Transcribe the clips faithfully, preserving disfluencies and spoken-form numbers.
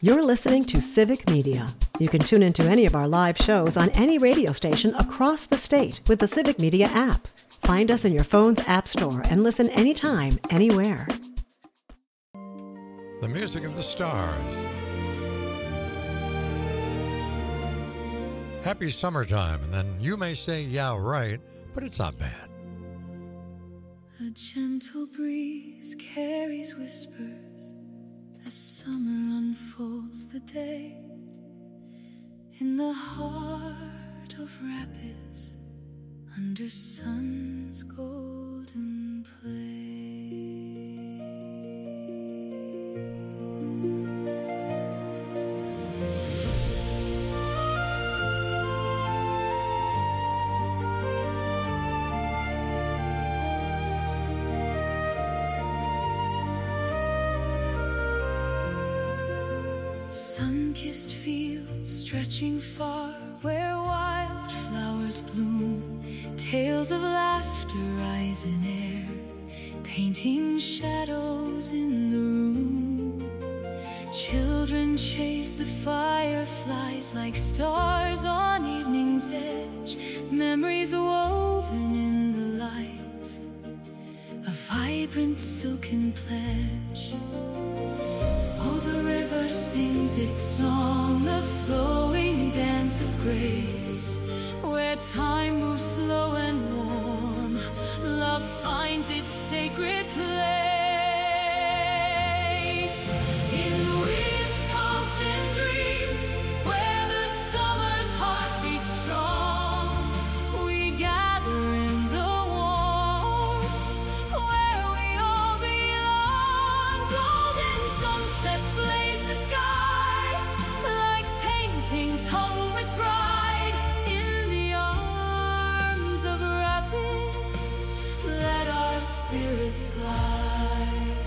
You're listening to Civic Media. You can tune into any of our live shows on any radio station across the state with the Civic Media app. Find us in your phone's app store and listen anytime, anywhere. The music of the stars. Happy summertime, and then you may say, yeah, right, but it's not bad. A gentle breeze carries whispers as summer unfolds the day. In the heart of rapids, under sun's golden play. Sun-kissed fields stretching far where wildflowers bloom, tales of laughter rise in air, painting shadows in the room. Children chase the fireflies like stars on evening's edge, memories woven in the light, a vibrant silken pledge. Oh, the river sings its song, a flowing dance of grace, where time moves slow and warm, love finds its sacred place. In Wisconsin dreams, where the summer's heart beats strong, we gather in the warmth, where we all belong. Golden sunsets blaze the sky, like paintings hung with pride. In the arms of rapids, let our spirits fly.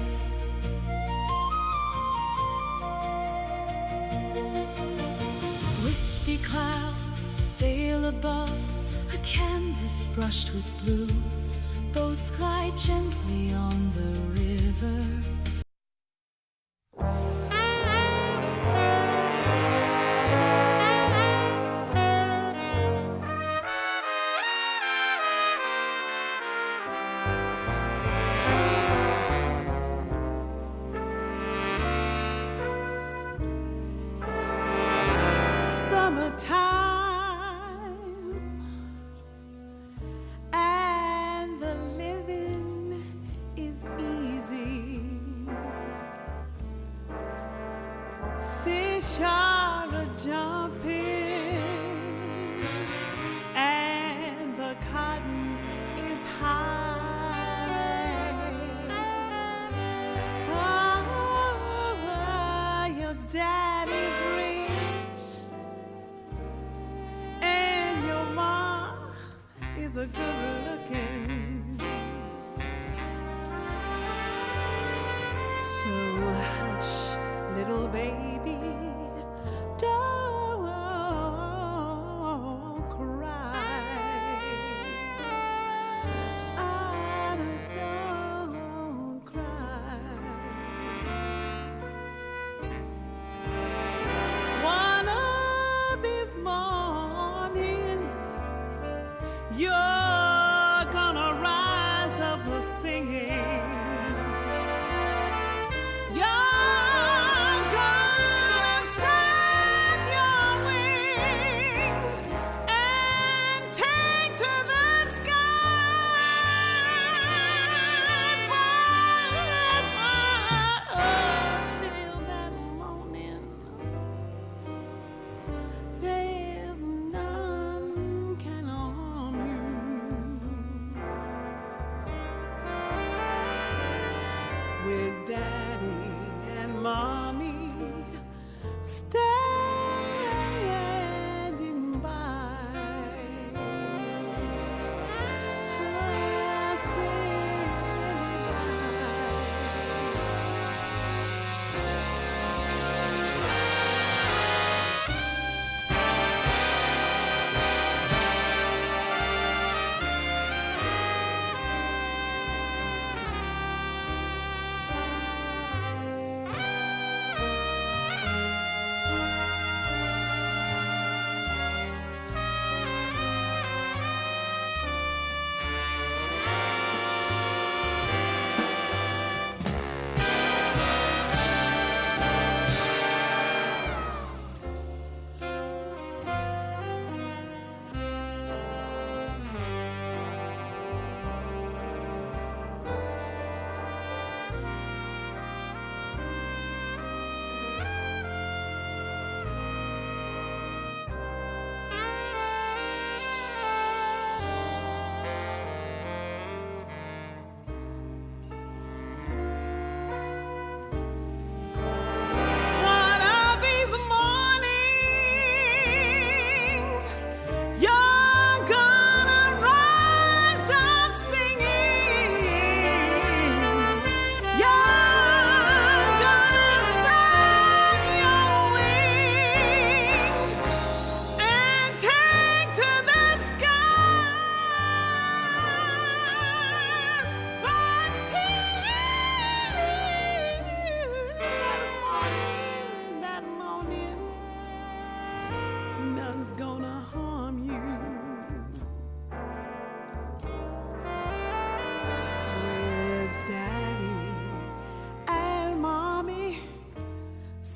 Wispy clouds sail above, a canvas brushed with blue. Boats glide gently on the river. And the living is easy. Fish are a jumping, and the cotton is high. Oh, your daddy's rich, and your mom is a good looking. So hush, little baby, don't cry. Ah, don't cry. One of these mornings, you're gonna rise up singing. You're gonna spend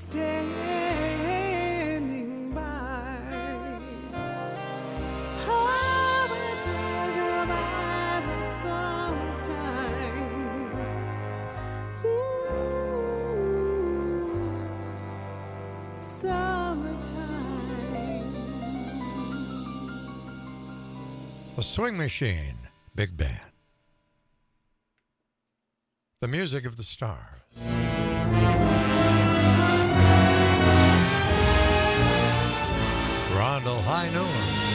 standing by. Oh, we talk about the summertime. Ooh, summertime. The Swing Machine, Big Band. The music of the stars. Rondell High Noon.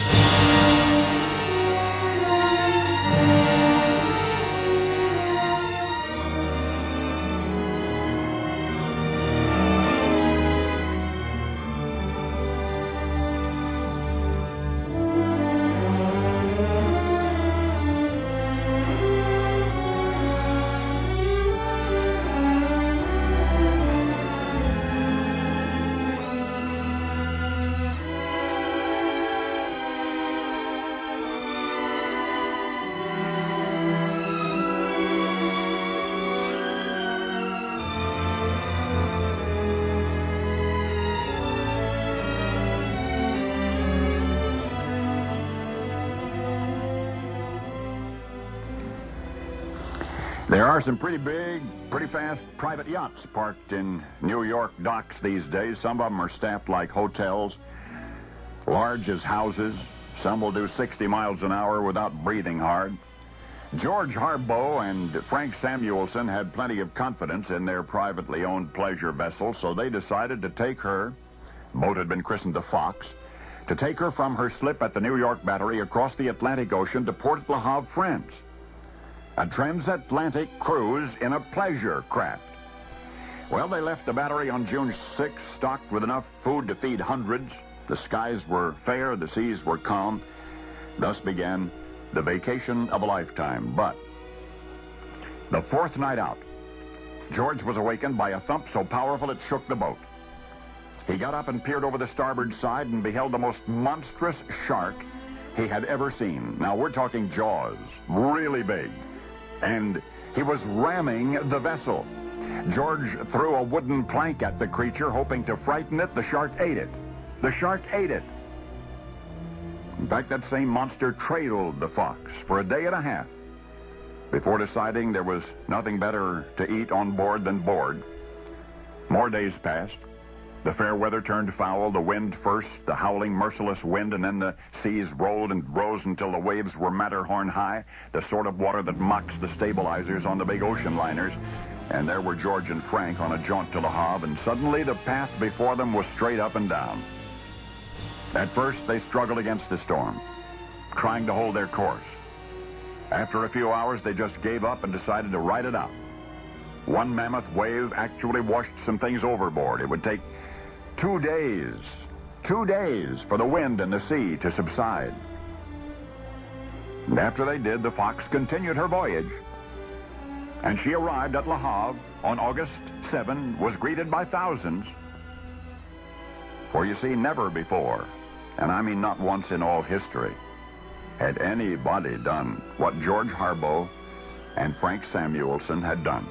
There are some pretty big, pretty fast private yachts parked in New York docks these days. Some of them are staffed like hotels, large as houses. Some will do sixty miles an hour without breathing hard. George Harbaugh and Frank Samuelson had plenty of confidence in their privately owned pleasure vessel, so they decided to take her, the boat had been christened the Fox, to take her from her slip at the New York Battery across the Atlantic Ocean to Port Le Havre, France. A transatlantic cruise in a pleasure craft. Well, they left the Battery on June sixth, stocked with enough food to feed hundreds. The skies were fair, the seas were calm. Thus began the vacation of a lifetime. But the fourth night out, George was awakened by a thump so powerful it shook the boat. He got up and peered over the starboard side and beheld the most monstrous shark he had ever seen. Now, we're talking Jaws, really big. And he was ramming the vessel. George threw a wooden plank at the creature, hoping to frighten it. The shark ate it. The shark ate it. In fact, that same monster trailed the Fox for a day and a half before deciding there was nothing better to eat on board than board. More days passed. The fair weather turned foul, the wind first, the howling, merciless wind, and then the seas rolled and rose until the waves were Matterhorn high, the sort of water that mocks the stabilizers on the big ocean liners. And there were George and Frank on a jaunt to Le Havre, and suddenly the path before them was straight up and down. At first, they struggled against the storm, trying to hold their course. After a few hours, they just gave up and decided to ride it out. One mammoth wave actually washed some things overboard. It would take two days, two days for the wind and the sea to subside. And after they did, the Fox continued her voyage. And she arrived at Le Havre on August seventh, was greeted by thousands. For you see, never before, and I mean not once in all history, had anybody done what George Harbaugh and Frank Samuelson had done.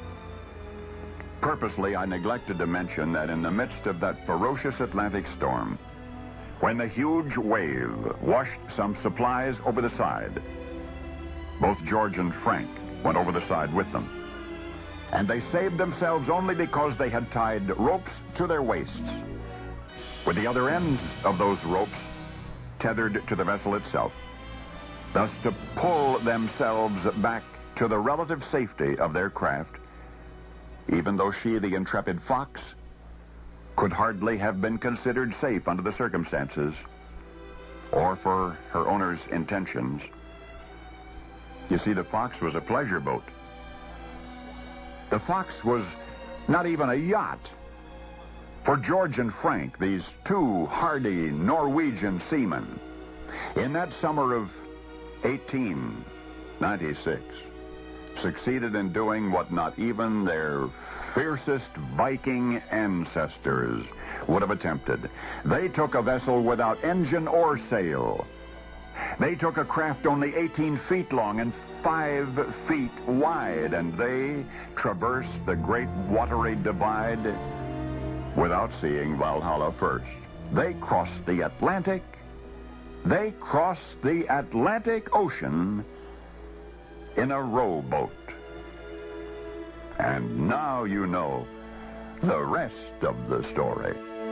Purposely, I neglected to mention that in the midst of that ferocious Atlantic storm, when the huge wave washed some supplies over the side, both George and Frank went over the side with them. And they saved themselves only because they had tied ropes to their waists, with the other ends of those ropes tethered to the vessel itself, thus to pull themselves back to the relative safety of their craft, even though she, the intrepid Fox, could hardly have been considered safe under the circumstances or for her owner's intentions. You see, the Fox was a pleasure boat. The Fox was not even a yacht. For George and Frank, these two hardy Norwegian seamen, in that summer of eighteen ninety-six, succeeded in doing what not even their fiercest Viking ancestors would have attempted. They took a vessel without engine or sail. They took a craft only eighteen feet long and five feet wide, and they traversed the great watery divide without seeing Valhalla first. They crossed the Atlantic. They crossed the Atlantic Ocean in a rowboat. And now you know the rest of the story.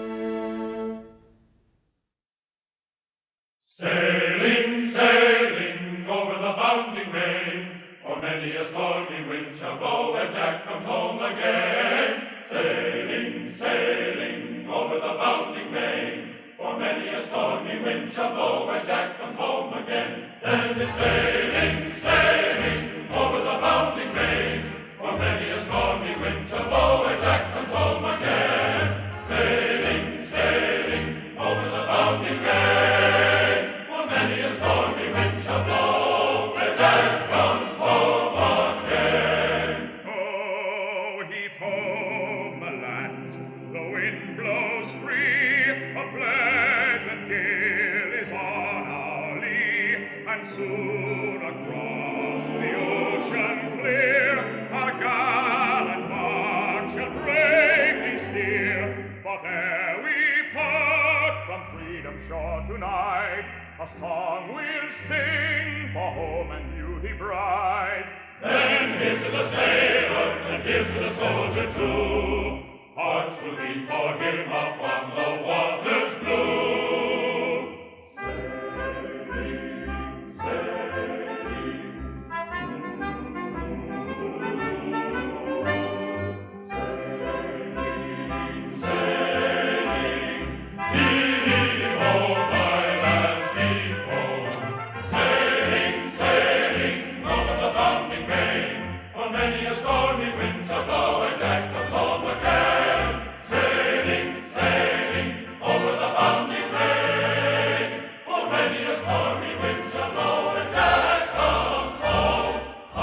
Sailing, sailing over the bounding main, for many a stormy wind shall blow when Jack comes home again. Sailing, sailing over the bounding main, for many a stormy wind shall blow when Jack comes home again. Then it's sailing, sailing over the bounding main, for many a stormy wind shall blow when Jack comes home again. Sailing, sailing over the bounding main, for many a stormy wind shall blow when Jack comes home again. Oh, heave ho, my lads, the wind blows free, a pleasant gale is on our lee, and soon across the ocean clear, our gallant bark shall bravely steer. But ere we part from freedom's shore tonight, a song we'll sing for home and beauty bright. Then here's to the sailor, and here's to the soldier too. Hearts will beat for him up on the waters blue. Sailing, sailing, sailing, sailing, heave ho, my lads, heave ho. Sailing, sailing over the bounding main, for many a stormy wind shall blow and Jack comes home again. Sailing, sailing over the bounding main, for many a stormy wind shall blow and Jack comes home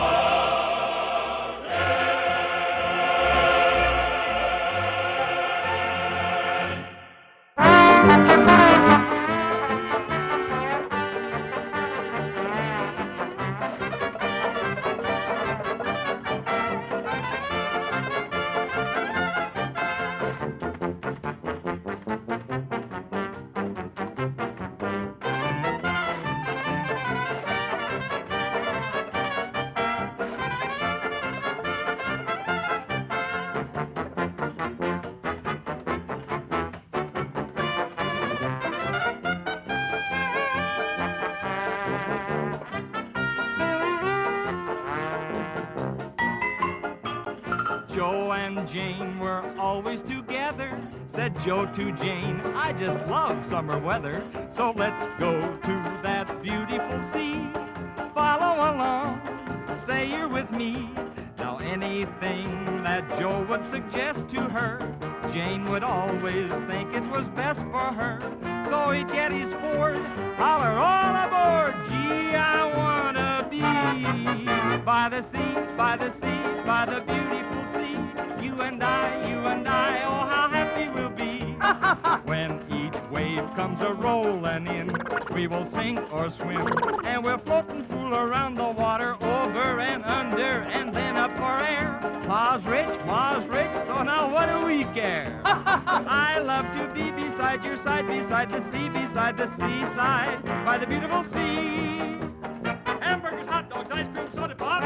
Joe and Jane were always together. Said Joe to Jane, I just love summer weather. So let's go to that beautiful sea. Follow along, say you're with me. Now anything that Joe would suggest to her, Jane would always think it was best for her. So he'd get his Ford, holler all aboard. Gee, I wanna be by the sea, by the sea, by the beautiful sea. You and I, you and I, oh how happy we'll be. When each wave comes a-rolling in, we will sink or swim, and we'll float and fool around the water, over and under, and then up for air. Pa's rich, Ma's rich, so now what do we care? I love to be beside your side, beside the sea, beside the seaside, by the beautiful sea. Hamburgers, hot dogs, ice cream, soda pop,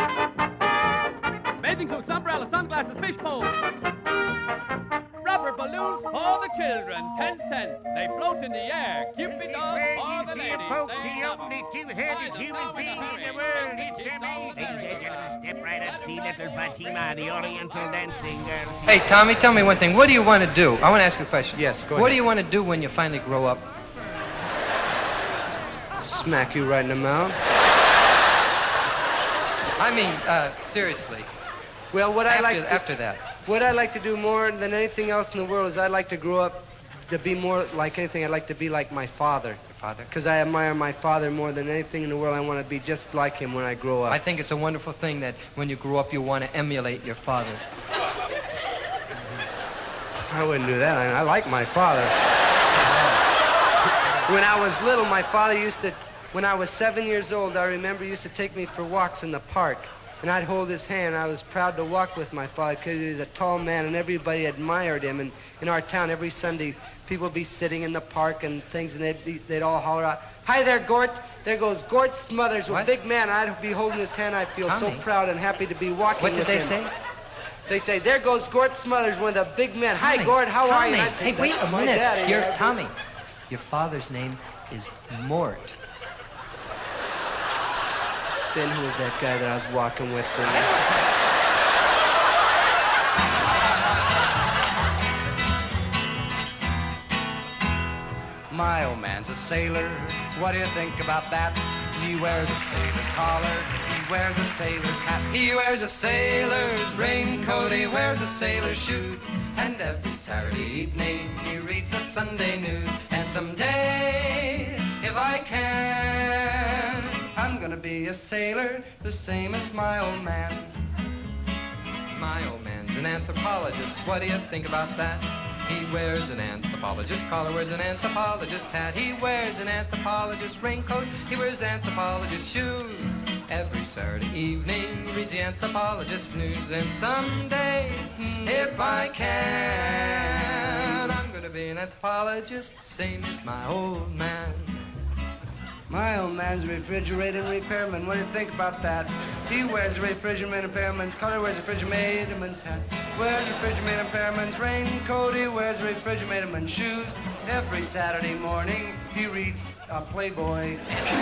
bathing suits, umbrellas, sunglasses, fish poles, rubber balloons for the children, ten cents. They float in the air. Cupid dolls for the ladies. Folks, They the love only 'em. two-headed By the human power being of the in the hurry. world. It's It's all amazing. the Ladies and hurry. gentlemen, step right up, see little Fatima, the Oriental dancing girl. Hey, Tommy, tell me one thing. What do you want to do? I want to ask you a question. Yes, go What ahead. do you want to do when you finally grow up? Smack you right in the mouth. I mean, uh, seriously. Well, what I After, like to, after that. what I like to do more than anything else in the world is I'd like to grow up to be more like anything. I'd like to be like my father. Your father? Because I admire my father more than anything in the world. I want to be just like him when I grow up. I think it's a wonderful thing that when you grow up, you want to emulate your father. I wouldn't do that. I, I like my father. When I was little, my father used to, when I was seven years old, I remember he used to take me for walks in the park. and I'd hold his hand. I was proud to walk with my father because he was a tall man, and everybody admired him. And in our town, every Sunday, people would be sitting in the park and things, and they'd, be, they'd all holler out, "Hi there, Gort." There goes Gort Smothers, a big man. I'd be holding his hand. I feel Tommy. so proud and happy to be walking What with did they him. say? They say, "There goes Gort Smothers, one of the big men. Hi, Tommy, Gort, how are you?" Tommy. And I'd say, Hey, wait "That's a my minute. daddy." You're Yeah, Tommy. Your father's name is Mort. Then who was that guy that I was walking with? My old man's a sailor. What do you think about that? He wears a sailor's collar. He wears a sailor's hat. He wears a sailor's raincoat. He wears a sailor's shoes. And every Saturday evening he reads the Sunday news. And someday, if I can, I'm gonna be a sailor, the same as my old man. My old man's an anthropologist. What do you think about that? He wears an anthropologist collar, wears an anthropologist hat. He wears an anthropologist raincoat. He wears anthropologist shoes. Every Saturday evening he reads the anthropologist news. And someday, if I can, I'm gonna be an anthropologist, same as my old man. My old man's a refrigerator repairman. What do you think about that? He wears a refrigerator repairman's collar, wears a refrigeratorman's hat. Wears a refrigerator repairman's raincoat, he wears a refrigeratorman's shoes. Every Saturday morning he reads a Playboy.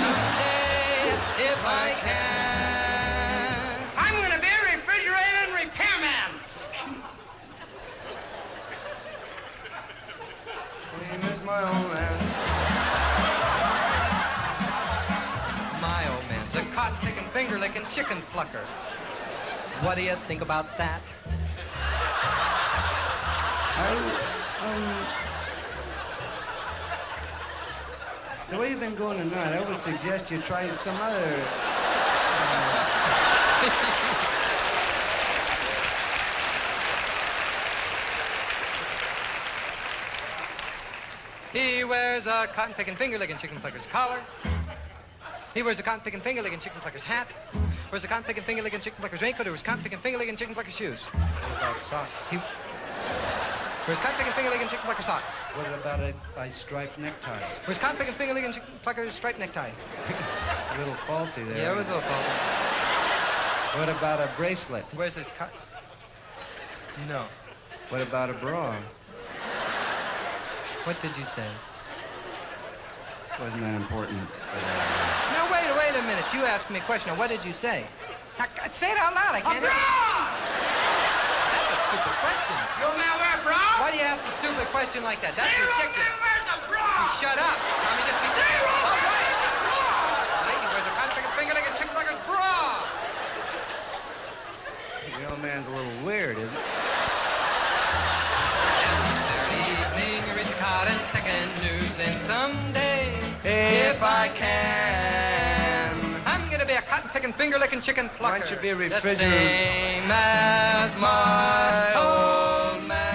If I can, I'm gonna be a refrigerator repairman. Same as my old man. My old man's a cotton-picking, finger-licking chicken plucker. What do you think about that? I, um, the way you've been going tonight, I would suggest you try some other. He wears a cotton-picking, finger-licking chicken plucker's collar. He wears a cotton-picking, finger-licking chicken plucker's hat. Wears a cotton-picking, finger-licking chicken plucker's raincoat. He wears cotton-picking, finger-licking chicken plucker's shoes. What about socks? He wears cotton-picking, finger-licking chicken plucker socks. What about a, a striped necktie? Wears cotton-picking, finger-licking chicken plucker's striped necktie. A little faulty there. Yeah, it was a little faulty. What about a bracelet? Where's it? Co- no. What about a bra? What did you say? Wasn't that important? Now, wait, wait a minute. You asked me a question. Now, what did you say? Now, say it out loud. I can't... A bra! That's a stupid question. Your man wear a bra? Why do you ask a stupid question like that? That's Zero ridiculous. man wears a bra! You shut up. I mean, just be... Zero All man right. wears a bra! Lady wears a cotton-picking, finger-licking chicken plucker's bra. The old man's a little weird, isn't it? Every Saturday evening, he reads a cotton-picking news, and someday, if I can, I'm gonna be a cotton-picking, finger-licking chicken plucker. Why don't you be a the refrigerator? same as my old man.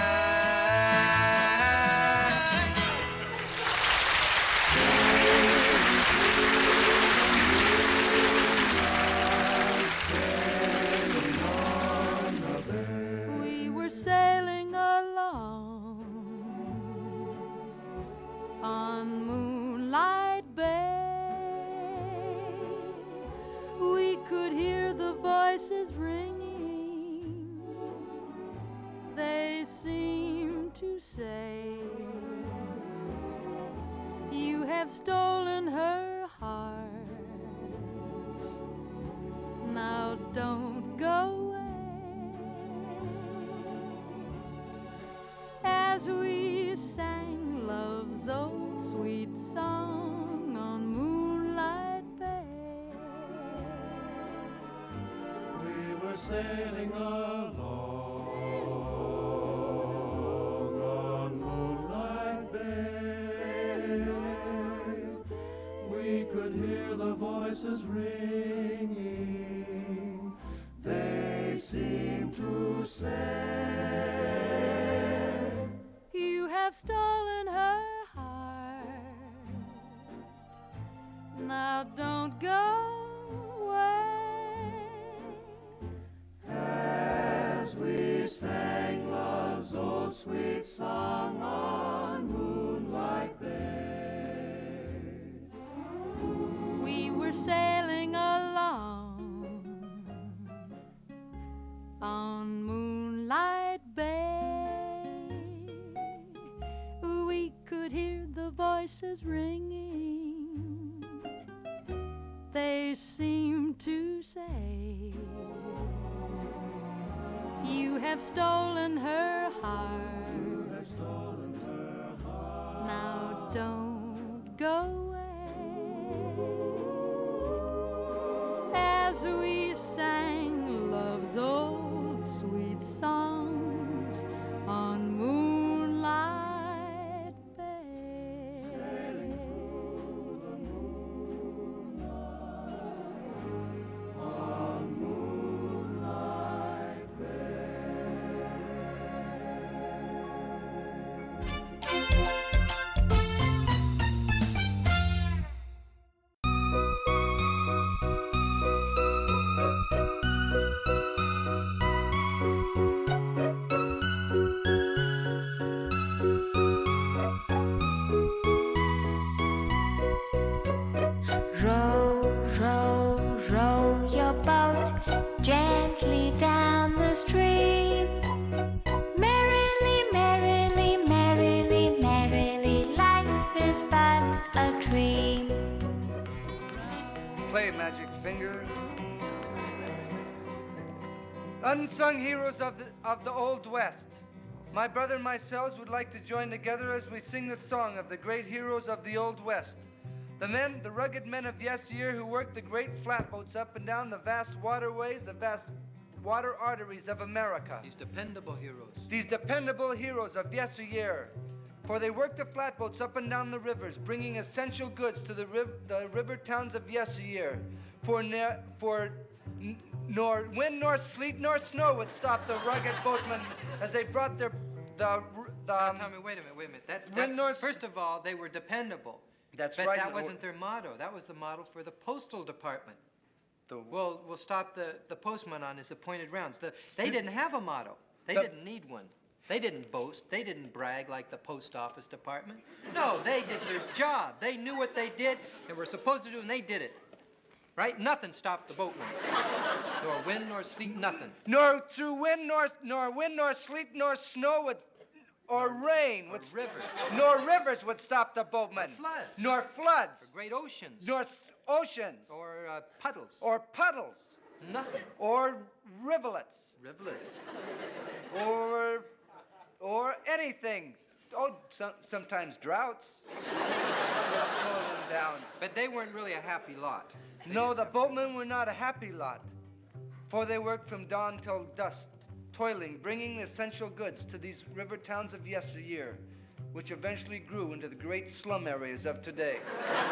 We were sailing along on Moonlight Bay. We could hear the voices ringing. They seemed to say, "You have stolen her heart. Now don't go." As we sang love's old sweet song on Moonlight Bay. We were sailing along on Moonlight Bay. We could hear the voices ringing. They seemed to say, You have stolen her heart. Now don't go away. as we sang love's old sweet song on Moonlight Bay. We were sailing along on Moonlight Bay. We could hear the voices ringing. They seemed to say, you have stolen her heart. You have stolen her heart. Now don't go as we sang love's old sweet songs on Moonlight Bay. Sailing through the moonlight on Moonlight Row, row, row your boat gently down the stream. Merrily, merrily, merrily, merrily, life is but a dream. Play, Magic Finger. Unsung heroes of the, of the Old West. My brother and myself would like to join together as we sing the song of the great heroes of the Old West. The men, the rugged men of yesteryear who worked the great flatboats up and down the vast waterways, the vast water arteries of America. These dependable heroes. These dependable heroes of yesteryear. For they worked the flatboats up and down the rivers, bringing essential goods to the, riv- the river towns of yesteryear. For, ne- for n- nor wind, nor sleet, nor snow would stop the rugged boatmen as they brought their... the, the Now, um, Tommy, wait a minute, wait a minute. That, wind that, nor s- first of all, they were dependable. That's but right. that and- wasn't their motto. That was the model for the postal department. The- We'll, we'll stop the, the postman on his appointed rounds. The, they didn't have a motto. They The- didn't need one. They didn't boast. They didn't brag like the post office department. No, they did their job. They knew what they did and were supposed to do, and they did it. Right? Nothing stopped the boatman. Nor wind, nor sleet, nothing. Nor through wind, nor nor wind, nor sleet, nor snow would, or rain Or would, s- rivers. nor rivers would stop the boatmen. Or floods. Nor floods. Or great oceans. Nor s- oceans. Or uh, puddles. Or puddles. Nothing. Or rivulets. Rivulets. Or or anything. Oh, some, sometimes droughts. Would slow them down. But they weren't really a happy lot. No, the boatmen were not a happy lot, for they worked from dawn till dusk, toiling, bringing the essential goods to these river towns of yesteryear, which eventually grew into the great slum areas of today.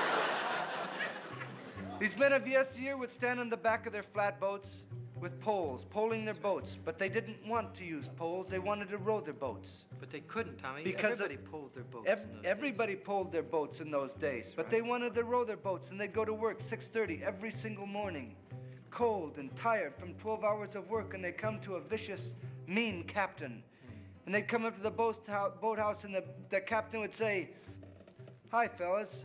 These men of yesteryear would stand on the back of their flatboats with poles, poling their boats, but they didn't want to use poles. They wanted to row their boats. But they couldn't, Tommy. Because everybody of- pulled their boats. Ev- in those everybody pulled their boats in those days, but they wanted to row their boats, and they'd go to work six thirty every single morning, cold and tired from twelve hours of work, and they'd come to a vicious, mean captain. And they'd come up to the boat hou- boathouse, and the, the captain would say, "Hi, fellas."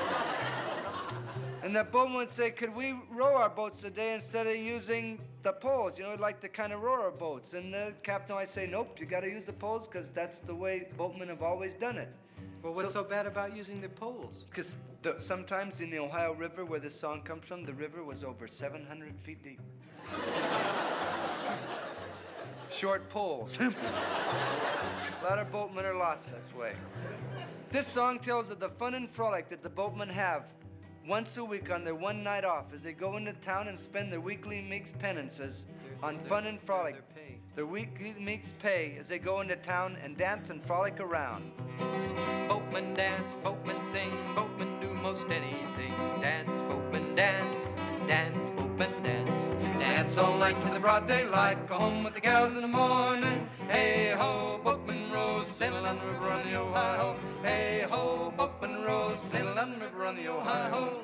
And the boatman would say, "Could we row our boats today instead of using the poles? You know, we'd like to kind of row our boats." And the captain might say, "Nope, you got to use the poles because that's the way boatmen have always done it." Well, what's so, bad about using the poles? Because sometimes in the Ohio River, where this song comes from, the river was over seven hundred feet deep. Short poles. A lot of boatmen are lost that way. This song tells of the fun and frolic that the boatmen have once a week on their one night off as they go into town and spend their weekly meek's penances on their- fun and frolic. their pay. Their weekly meek's pay as they go into town and dance and frolic around. Boatmen dance, boatmen sing, boatmen do most anything. Dance, boatmen dance, dance, boatmen dance. Dance all night to the broad daylight, go home with the gals in the morning. Hey ho, boatman rows, sailing on the river on the Ohio. Hey ho, boatman rows, sailing on the river on the Ohio.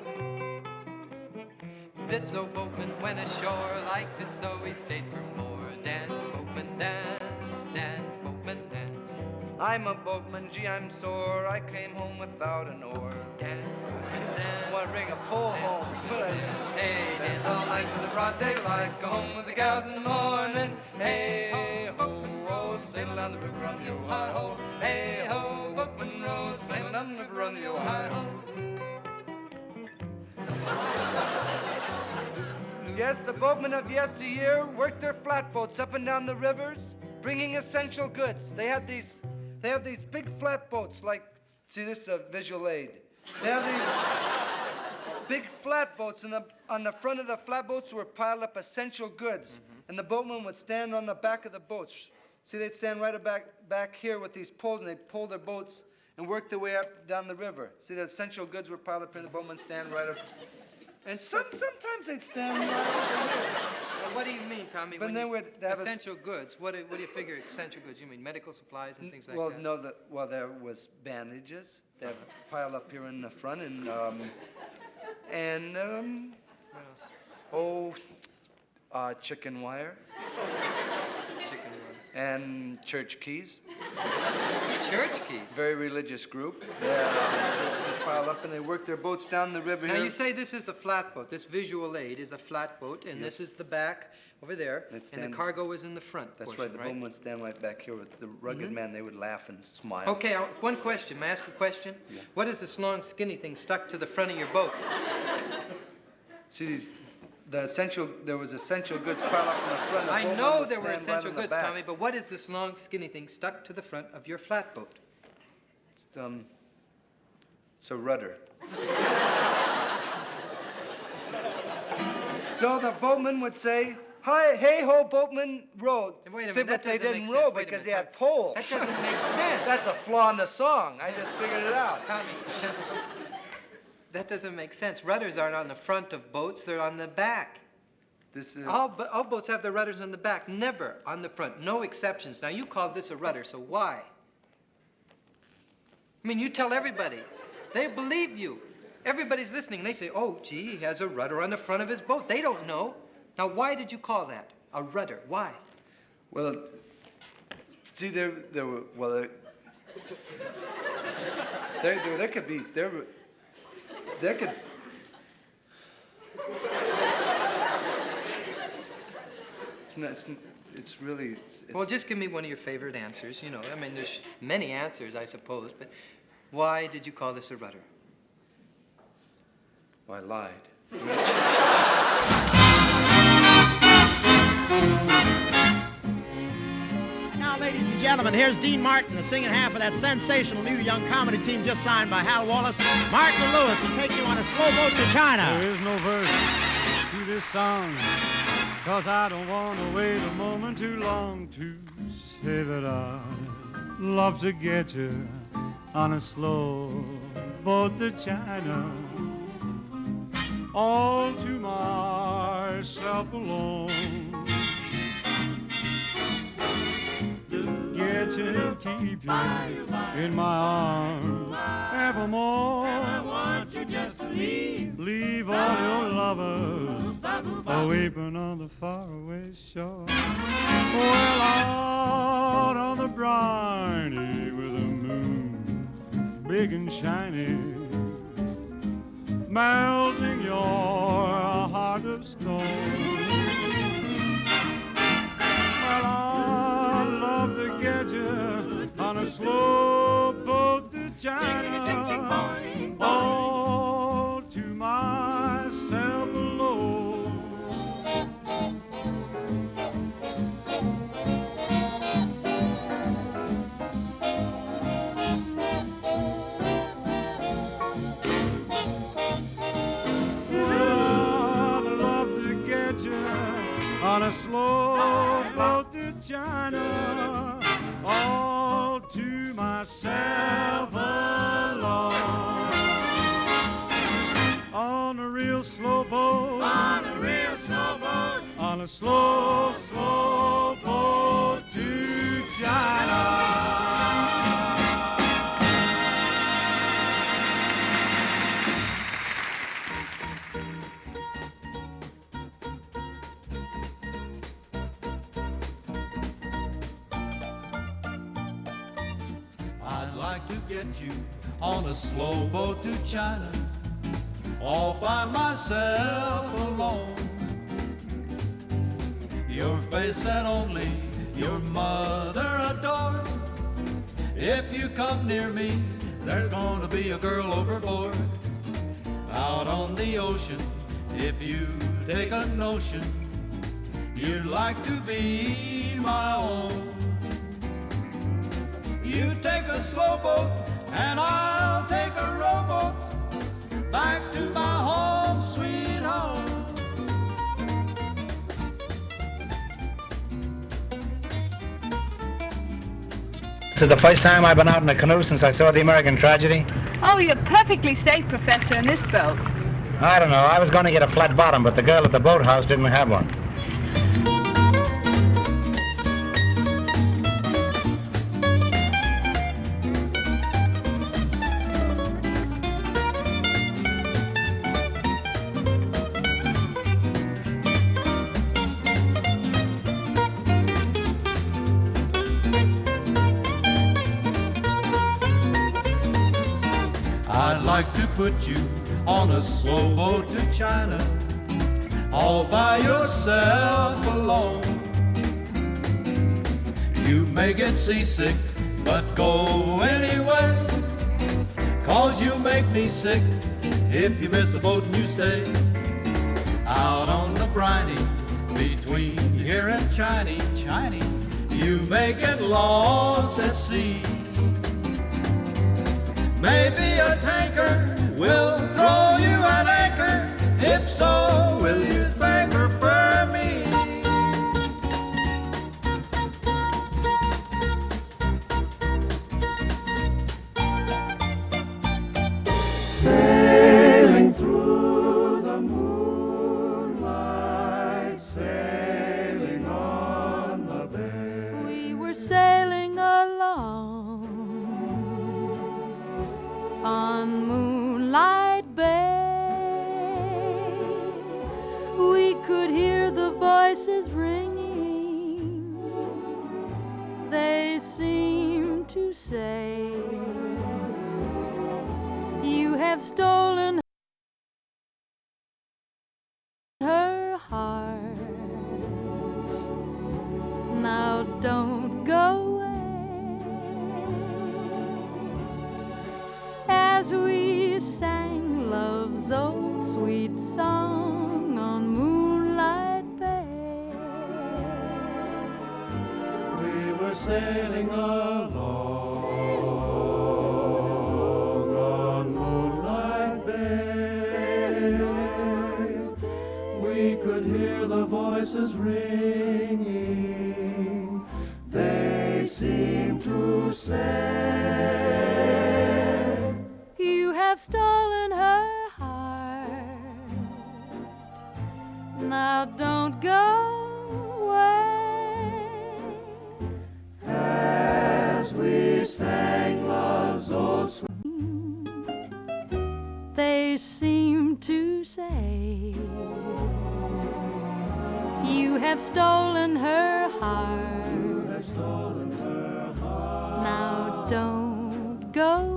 This old boatman went ashore, liked it so he stayed for more. Dance, boatman boatman, dance, dance, boatman, dance. I'm a boatman, gee, I'm sore. I came home without an oar. Dance, boatman, dance. I want to bring a pole home. But I dance. Hey, dance all night for the broad daylight. Go home with the gals in the morning. Hey, ho, ho, sail down the river on the Ohio. Hey, ho, boatman, row, sail down the river on the Ohio. Yes, the boatmen of yesteryear worked their flatboats up and down the rivers, bringing essential goods. They had these, they have these big flatboats. Like, see, this is a visual aid. They have these big flatboats, and the, on the front of the flatboats were piled up essential goods, mm-hmm. and the boatmen would stand on the back of the boats. See, they'd stand right back back here with these poles, and they'd pull their boats and work their way up down the river. See, the essential goods were piled up here, and the boatmen stand right up. And some, sometimes they'd stand right over here. Well, what do you mean, Tommy? But when then you, we'd have essential goods. What do, what do you figure essential goods? You mean medical supplies and things like well, that? Well, no, the, well, there was bandages. They have piled up here in the front, and um, and um, what else? Oh, uh, chicken wire. Chicken wire. And church keys. Church keys? Very religious group. They're uh, piled up, and they work their boats down the river now, here. you say this is a flatboat. This visual aid is a flatboat, and yes. this is the back over there, and, stand, the cargo is in the front. That's portion, right. The right? boatmen would stand right back here with the rugged mm-hmm. man. They would laugh and smile. Okay, uh, one question. May I ask a question? Yeah. What is this long, skinny thing stuck to the front of your boat? See these. The essential, there was essential goods piled up in the front. The I know there were right essential goods, the Tommy, but what is this long, skinny thing stuck to the front of your flatboat? It's, um, it's a rudder. So the boatman would say, "Hi, hey ho, boatman, row." Wait a minute, See, that but they doesn't didn't make row sense. Wait a because minute, they had Tommy. poles. That doesn't make sense. That's a flaw in the song. I just figured it out. Tommy, that doesn't make sense. Rudders aren't on the front of boats, they're on the back. This is... all, bo- all boats have their rudders on the back, never on the front. No exceptions. Now, you called this a rudder, so why? I mean, you tell everybody. They believe you. Everybody's listening. They say, oh, gee, he has a rudder on the front of his boat. They don't know. Now, why did you call that a rudder? Why? Well, see, there, there were, well, there, there, there, there could be, there, there could, it's not, it's, it's really, it's, it's, well, just give me one of your favorite answers. You know, I mean, there's many answers, I suppose, but why did you call this a rudder? Well, I lied. Now, ladies and gentlemen, here's Dean Martin, the singing half of that sensational new young comedy team just signed by Hal Wallace, Martin and Lewis, to take you on a slow boat to China. There is no verse to this song, 'cause I don't want to wait a moment too long to say that I'd love to get you on a slow boat to China, all to myself alone. To get you and keep you in my arms evermore. And I want you just to leave, leave all your lovers a-weeping on the faraway shore. Well, out on the briny with a moon big and shiny, melting your heart of stone. Well, I'd love to get you on a slow boat to China, all to myself alone. On a slow boat to China, all to myself alone. On a real slow boat, on a real slow boat, on a slow, slow boat to China. to get you on a slow boat to China, all by myself alone. Your face that only your mother adored. If you come near me, there's gonna be a girl overboard. Out on the ocean, if you take a notion, you'd like to be my own. You take a slow boat, and I'll take a rowboat back to my home, sweet home. This is the first time I've been out in a canoe since I saw the American tragedy. Oh, you're perfectly safe, Professor, in this boat. I don't know. I was going to get a flat bottom, but the girl at the boathouse didn't have one. I'd like to put you on a slow boat to China, all by yourself alone. You may get seasick, but go anyway, 'cause you make me sick if you miss the boat and you stay out on the briny between here and Chiney, Chiney. You may get lost at sea. Maybe a tanker will throw you an anchor. If so, will you thank her for me? Sailing through the moonlight, sailing on the bay. We were sailing along on Moonlight Bay. We could hear the voices ringing. They seemed to say, you have stolen her heart. Now don't go as we sang love's old sweet song on Moonlight Bay. We were sailing along on Moonlight Bay. We could hear the voices ringing. They seemed to say, you have stolen her heart. Now don't go away. as we sang love's old song. They seemed to say, you have stolen her heart. You have stolen her heart. Now don't go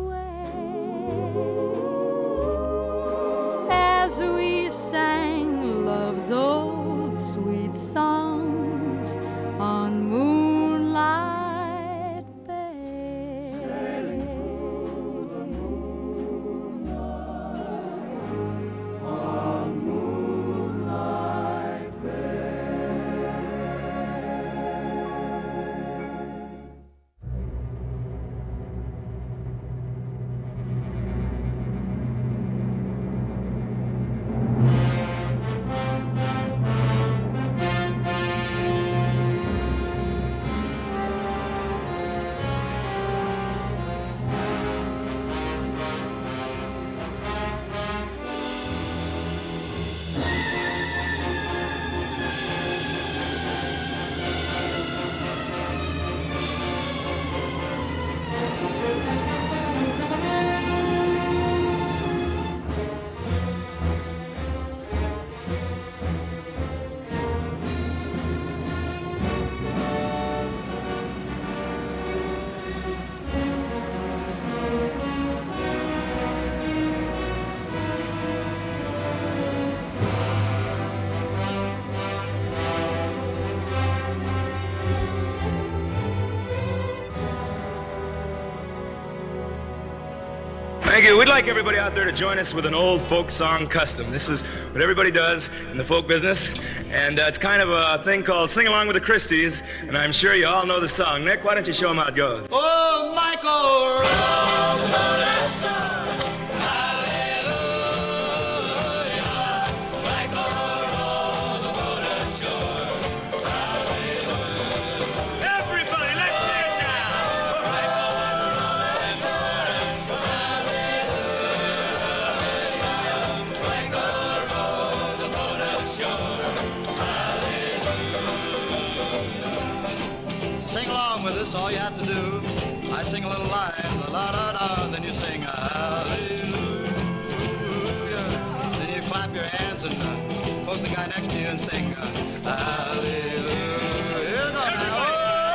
as we sang love's old sweet songs on Moonlight Bay. Sailing through the moonlight on Moonlight Bay. Thank you. We'd like everybody out there to join us with an old folk song custom. This is what everybody does in the folk business, and uh, it's kind of a thing called Sing Along with the Christies, and I'm sure you all know the song. Nick, why don't you show them how it goes? Oh, Michael! All you have to do, I sing a little line, la da da, then you sing hallelujah. Then you clap your hands and uh, poke the guy next to you and sing uh, hallelujah. Here we go now.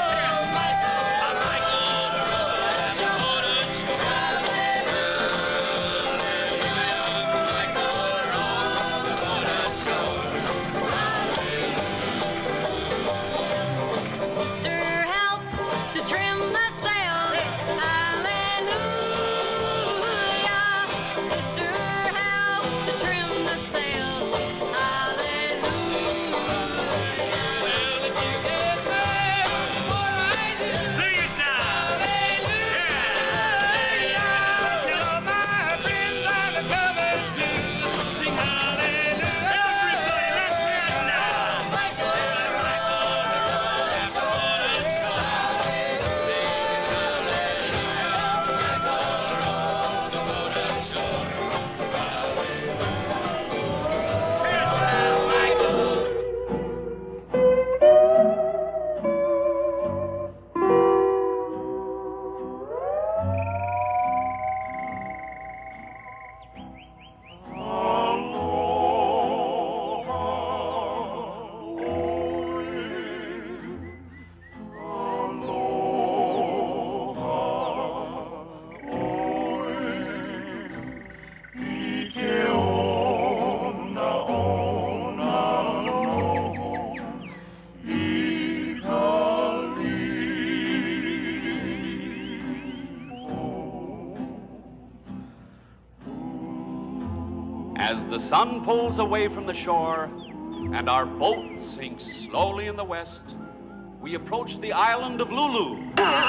As the sun pulls away from the shore and our boat sinks slowly in the west, we approach the island of Lulu,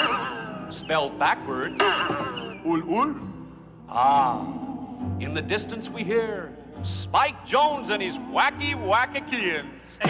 spelled backwards, ul ul. Ah, in the distance we hear Spike Jones and his wacky wackakians.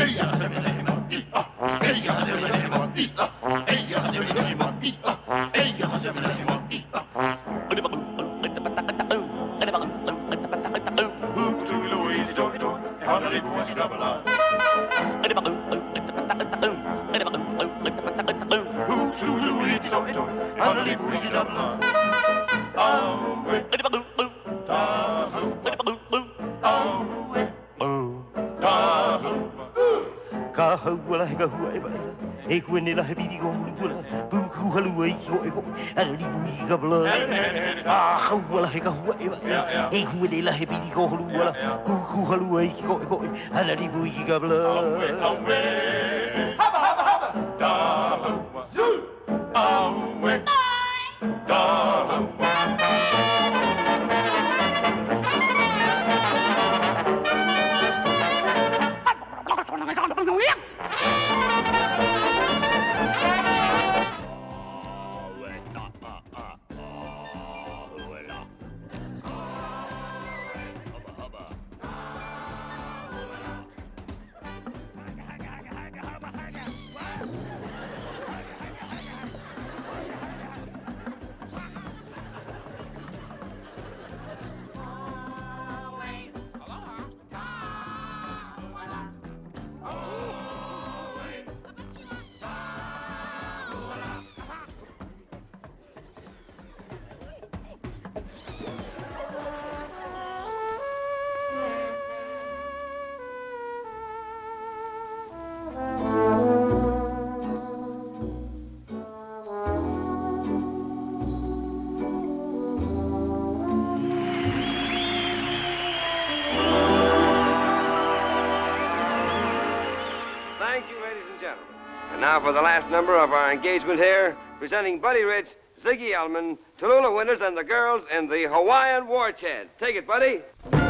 Now for the last number of our engagement here, presenting Buddy Rich, Ziggy Elman, Tallulah Winters, and the girls in the Hawaiian War Chant. Take it, buddy.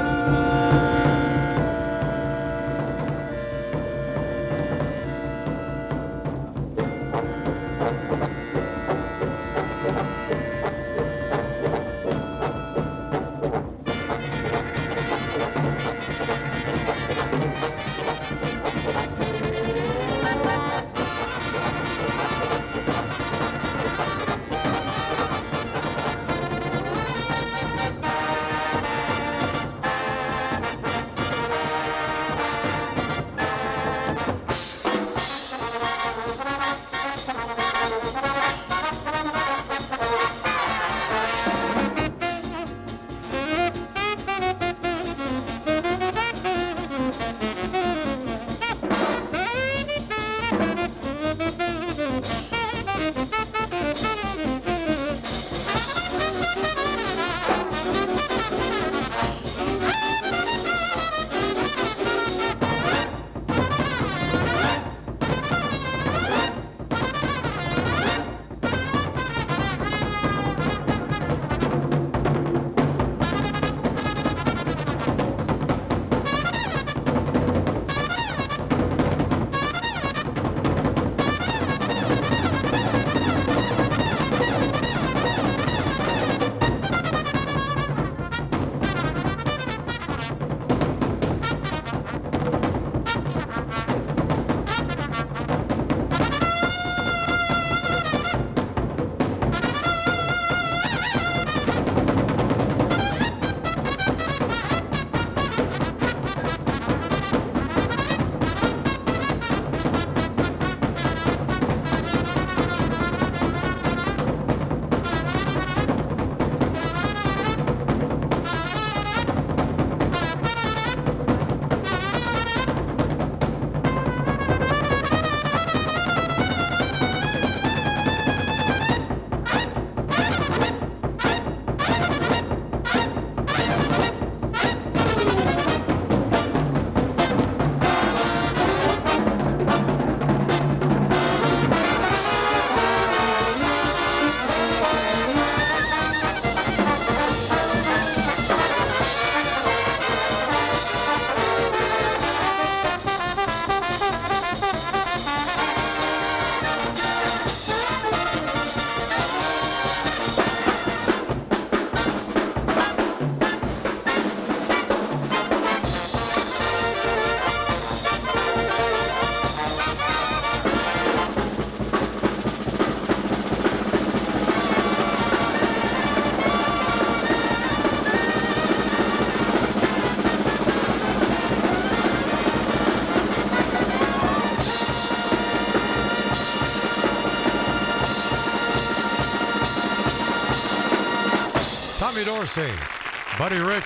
Tommy Dorsey, Buddy Rich,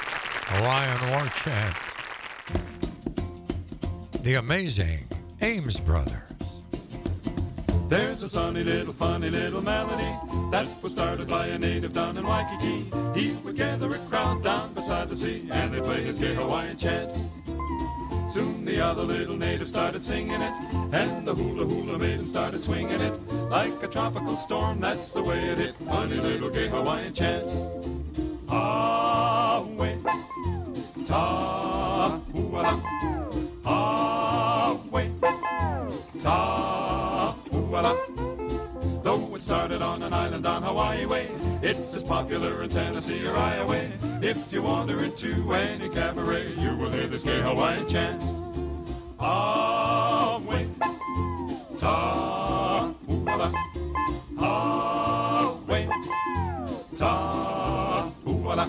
Hawaiian War Chant. The amazing Ames Brothers. There's a sunny little funny little melody that was started by a native down in Waikiki. He would gather a crowd down beside the sea and they'd play his gay Hawaiian chant. Soon the other little natives started singing it, and the hula hula maiden started swinging it. Like a tropical storm, that's the way it hit. Funny little gay Hawaiian chant. Ah-way, ta-hua-la. Ah-way, ta-hua-la. Though it started on an island on Hawaii way, it's as popular in Tennessee or Iowa. If you wander into any cabaret, you will hear this gay Hawaiian chant. Ah-way, ta-hua-la. Ah-way, ta-hua-la.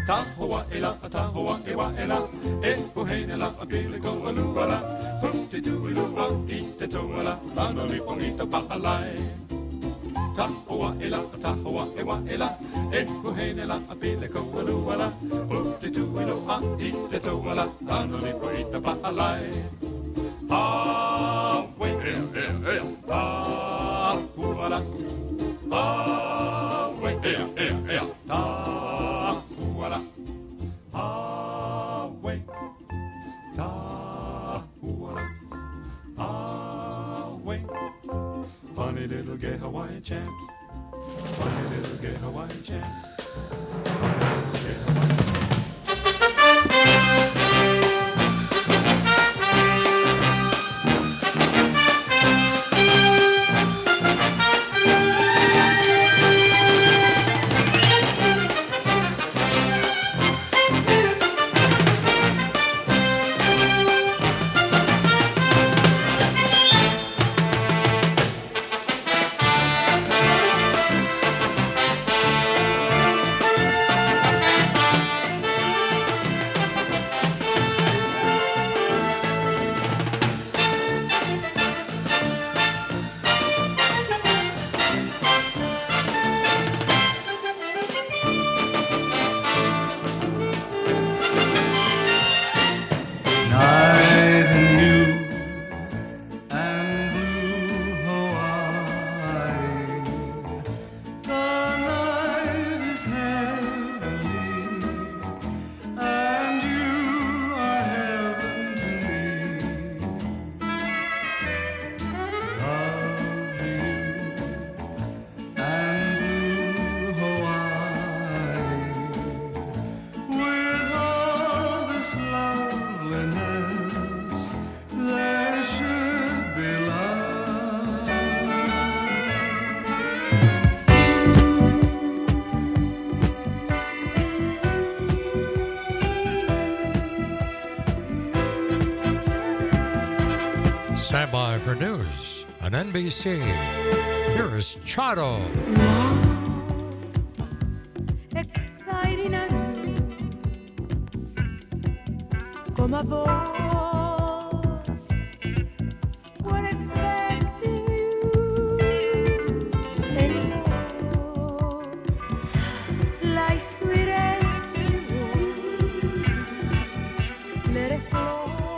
Tahoa-ela, tahoa-ewa-ela, e-ho-hey-nela, a-pili-go-a-loo-a-la, poop-de-doo-a-loo-a, eat-de-toe-a-la, la-no-li-pong-eat-a-pa-a-lai. Tahoa-ela, tahoa-ewa-ela, e-ho-hey-nela, a-pili-go-a-loo-a-la, poop-de-doo-a-loo-a, eat-de-toe-a-la, la-no-li-pong-eat-a-pa-a-lai. Ah-way, eh-eh-eh, ah-hoo-a-la, ah-way, eh-eh-eh, ta-hoo-a-la, ah-way, ta-hoo-a-la, ah-way. Funny little gay Hawaiian chant, funny little gay Hawaiian chant, funny little gay Hawaiian chant. Stand by for news on N B C. Here is Chado. Exciting and new. Come aboard. We're expecting you. And Lord, fly sweet and warm. Let it flow.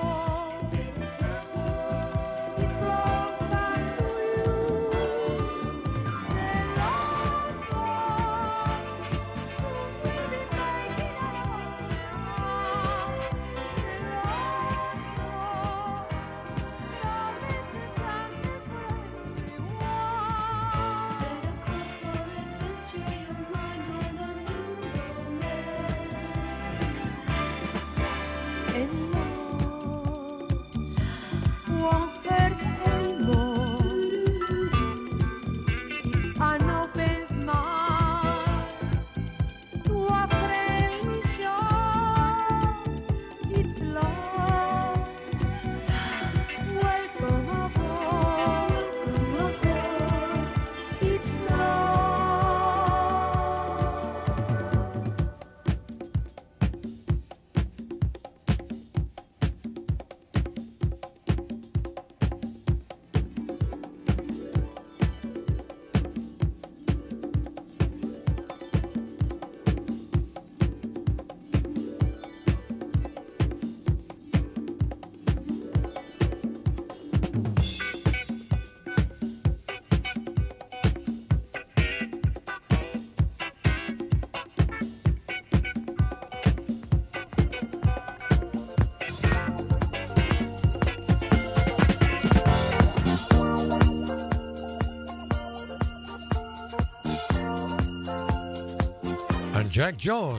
And Jack Jones.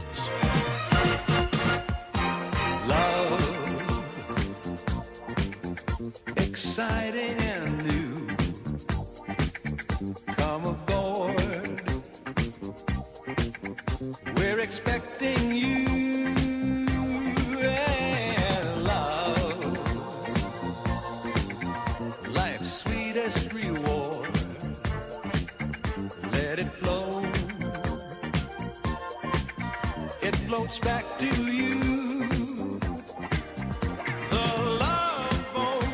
Love, exciting and new. Come aboard. We're expecting you. And love, life's sweetest reward. Let it flow. It flows boats back to you. The love boat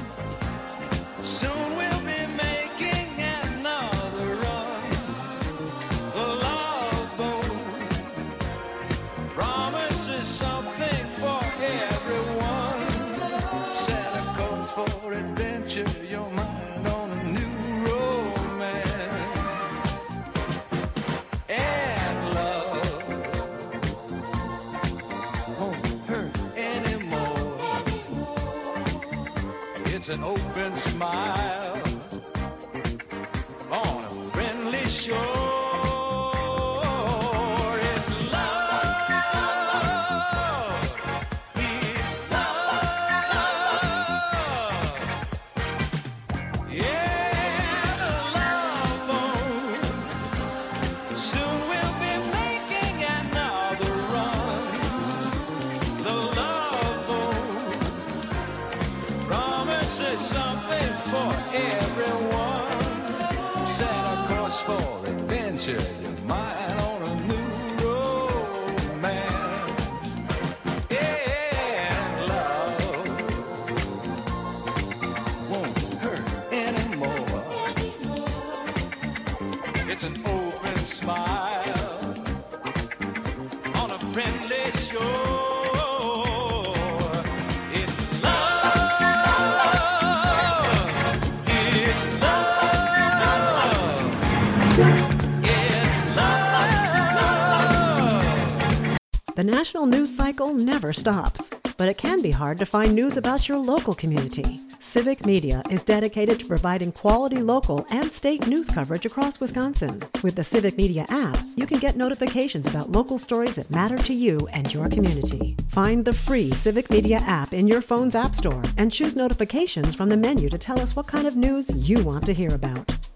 soon will be making another run. The love boat promises something for everyone. Set a course for adventure, your mind on a new romance. And love won't hurt anymore. It's an open smile on a friendly shore. It's love. It's love. Yeah, the love boat soon we'll be making another run. The love boat promises something for everyone. Set a course for adventure, your mind on a new romance. Yeah, love won't hurt anymore. It's an open smile on a friendly shore. It's love. It's love. It's love. The national news cycle never stops, but it can be hard to find news about your local community. Civic Media is dedicated to providing quality local and state news coverage across Wisconsin. With the Civic Media app, you can get notifications about local stories that matter to you and your community. Find the free Civic Media app in your phone's app store and choose notifications from the menu to tell us what kind of news you want to hear about.